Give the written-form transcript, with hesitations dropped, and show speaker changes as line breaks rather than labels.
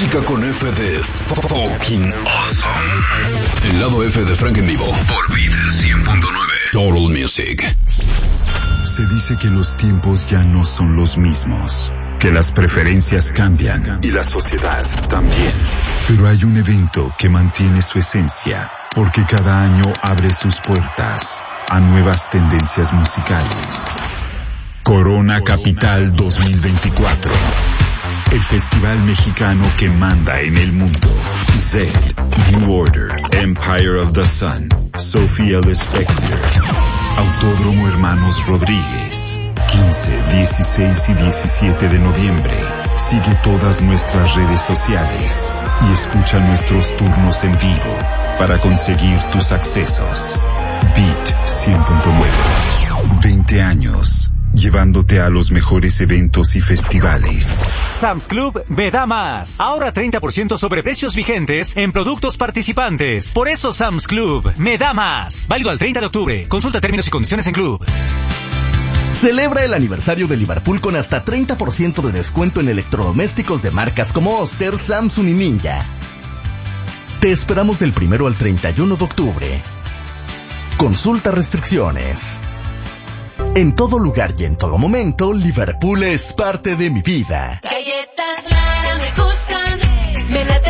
música con F de fucking awesome. El lado F de Frank en vivo por Beat 100.9 Total Music.
Se dice que los tiempos ya no son los mismos, que las preferencias cambian y la sociedad también. Pero hay un evento que mantiene su esencia, porque cada año abre sus puertas a nuevas tendencias musicales. Corona Capital 2024. El festival mexicano que manda en el mundo. Zed, New Order, Empire of the Sun, Sophie Ellis Bextor. Autódromo Hermanos Rodríguez. 15, 16 y 17 de noviembre. Sigue todas nuestras redes sociales y escucha nuestros turnos en vivo para conseguir tus accesos. Beat 100.9. 20 años. Llevándote a los mejores eventos y festivales.
Sam's Club me da más. Ahora 30% sobre precios vigentes en productos participantes. Por eso Sam's Club me da más. Válido al 30 de octubre. Consulta términos y condiciones en Club.
Celebra el aniversario de Liverpool con hasta 30% de descuento en electrodomésticos de marcas como Oster, Samsung y Ninja. Te esperamos del 1 al 31 de octubre. Consulta restricciones. En todo lugar y en todo momento, Liverpool es parte de mi vida.
Galletas Lara me gustan, me late